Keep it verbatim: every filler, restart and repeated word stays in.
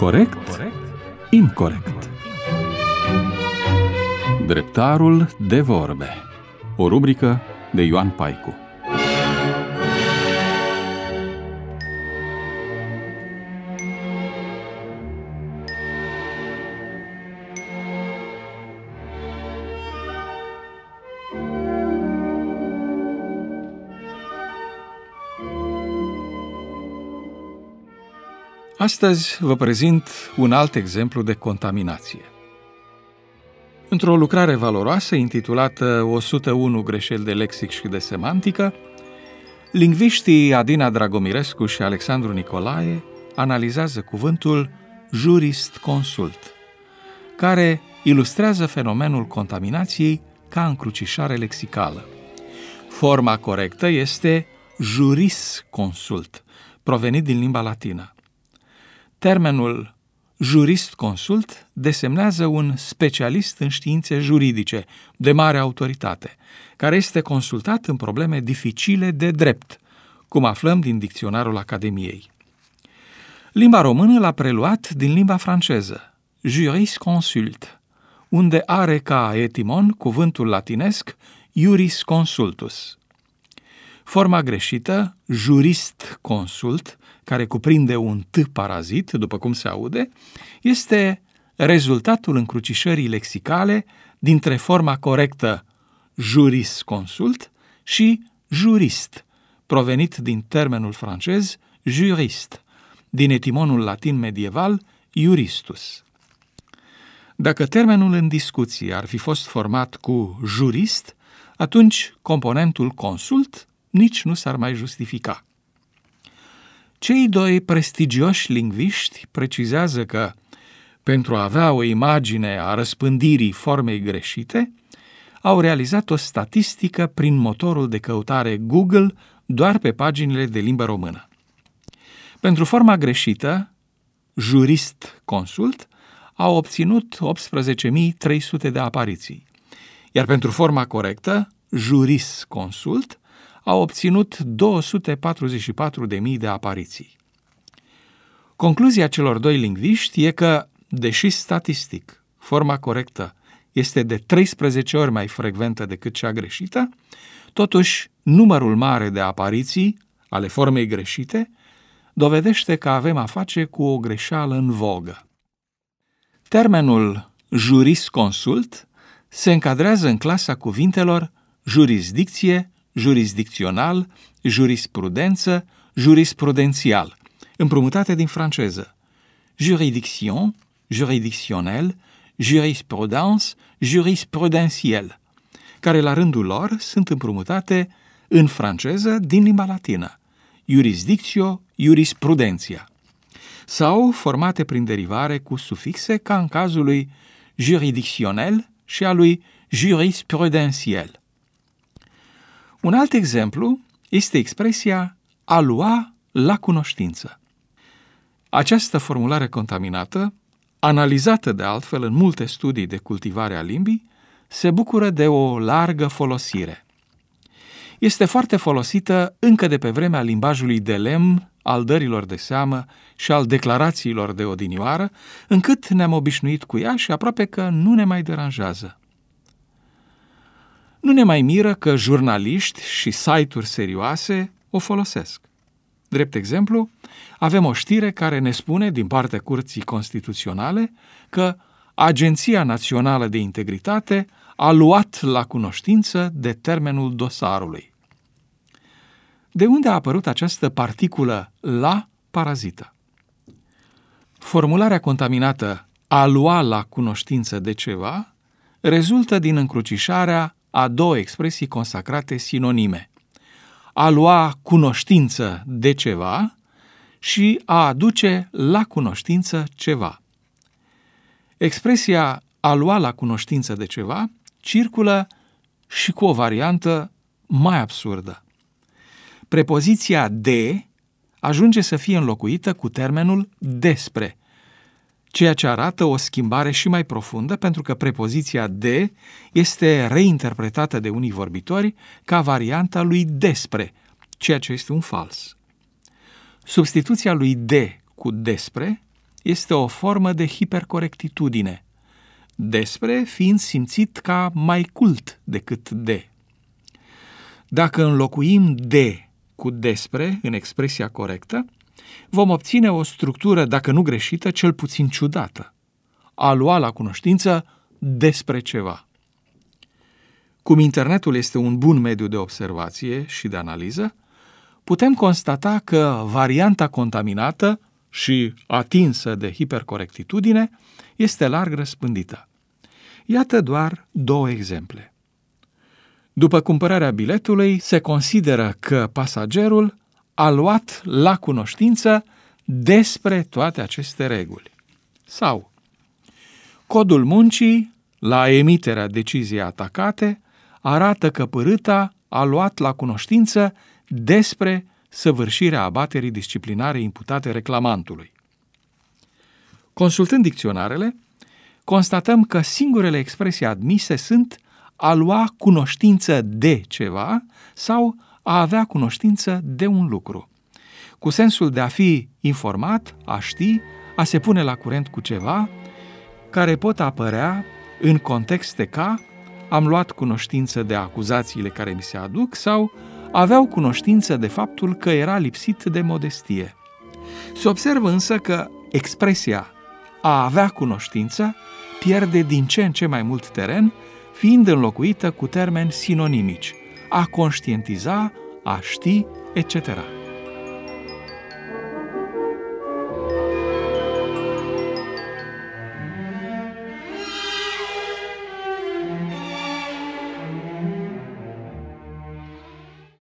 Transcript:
Corect? Incorect. Dreptarul de vorbe. O rubrică de Ioan Paicu. Astăzi vă prezint un alt exemplu de contaminație. Într-o lucrare valoroasă intitulată o sută unu greșeli de lexic și de semantică, lingviștii Adina Dragomirescu și Alexandru Nicolae analizează cuvântul jurist-consult, care ilustrează fenomenul contaminației ca încrucișare lexicală. Forma corectă este jurisconsult, provenit din limba latină. Termenul jurist-consult desemnează un specialist în științe juridice de mare autoritate, care este consultat în probleme dificile de drept, cum aflăm din dicționarul Academiei. Limba română l-a preluat din limba franceză, jurisconsult, unde are ca etimon cuvântul latinesc jurisconsultus. Forma greșită, jurist-consult, care cuprinde un T parazit, după cum se aude, este rezultatul încrucișării lexicale dintre forma corectă jurisconsult și jurist, provenit din termenul francez jurist, din etimonul latin medieval juristus. Dacă termenul în discuție ar fi fost format cu jurist, atunci componentul consult nici nu s-ar mai justifica. Cei doi prestigioși lingviști precizează că, pentru a avea o imagine a răspândirii formei greșite, au realizat o statistică prin motorul de căutare Google doar pe paginile de limbă română. Pentru forma greșită, jurist-consult, au obținut optsprezece mii trei sute de apariții, iar pentru forma corectă, jurisconsult, au obținut două sute patruzeci și patru de mii de apariții. Concluzia celor doi lingviști e că, deși statistic, forma corectă este de treisprezece ori mai frecventă decât cea greșită, totuși numărul mare de apariții ale formei greșite dovedește că avem a face cu o greșeală în vogă. Termenul jurisconsult se încadrează în clasa cuvintelor jurisdicție, jurisdicțional, jurisprudență, jurisprudențial, împrumutate din franceză, juridiction, juridictionnel, jurisprudence, jurisprudențiel, care la rândul lor sunt împrumutate în franceză din limba latină, jurisdictio, jurisprudenția, sau formate prin derivare cu sufixe ca în cazul lui juridictionnel și a lui jurisprudențiel. Un alt exemplu este expresia a lua la cunoștință. Această formulare contaminată, analizată de altfel în multe studii de cultivare a limbii, se bucură de o largă folosire. Este foarte folosită încă de pe vremea limbajului de lemn, al dărilor de seamă și al declarațiilor de odinioară, încât ne-am obișnuit cu ea și aproape că nu ne mai deranjează. Nu ne mai miră că jurnaliști și site-uri serioase o folosesc. Drept exemplu, avem o știre care ne spune din partea Curții Constituționale că Agenția Națională de Integritate a luat la cunoștință de termenul dosarului. De unde a apărut această particulă la parazită? Formularea contaminată a lua la cunoștință de ceva rezultă din încrucișarea a două expresii consacrate sinonime: a lua cunoștință de ceva și a aduce la cunoștință ceva. Expresia a lua la cunoștință de ceva circulă și cu o variantă mai absurdă. Prepoziția de ajunge să fie înlocuită cu termenul despre, ceea ce arată o schimbare și mai profundă, pentru că prepoziția de este reinterpretată de unii vorbitori ca varianta lui despre, ceea ce este un fals. Substituția lui de cu despre este o formă de hipercorectitudine, despre fiind simțit ca mai cult decât de. Dacă înlocuim de cu despre în expresia corectă, vom obține o structură, dacă nu greșită, cel puțin ciudată. A lua la cunoștință despre ceva. Cum internetul este un bun mediu de observație și de analiză, putem constata că varianta contaminată și atinsă de hipercorectitudine este larg răspândită. Iată doar două exemple. După cumpărarea biletului, se consideră că pasagerul a luat la cunoștință despre toate aceste reguli. Sau, codul muncii, la emiterea deciziei atacate, arată că părâta a luat la cunoștință despre săvârșirea abaterii disciplinare imputate reclamantului. Consultând dicționarele, constatăm că singurele expresii admise sunt a lua cunoștință de ceva sau a avea cunoștință de un lucru, cu sensul de a fi informat, a ști, a se pune la curent cu ceva, care pot apărea în contexte ca am luat cunoștință de acuzațiile care mi se aduc sau aveau cunoștință de faptul că era lipsit de modestie. Se observă însă că expresia a avea cunoștință pierde din ce în ce mai mult teren, fiind înlocuită cu termeni sinonimici, a conștientiza, a ști, et cetera.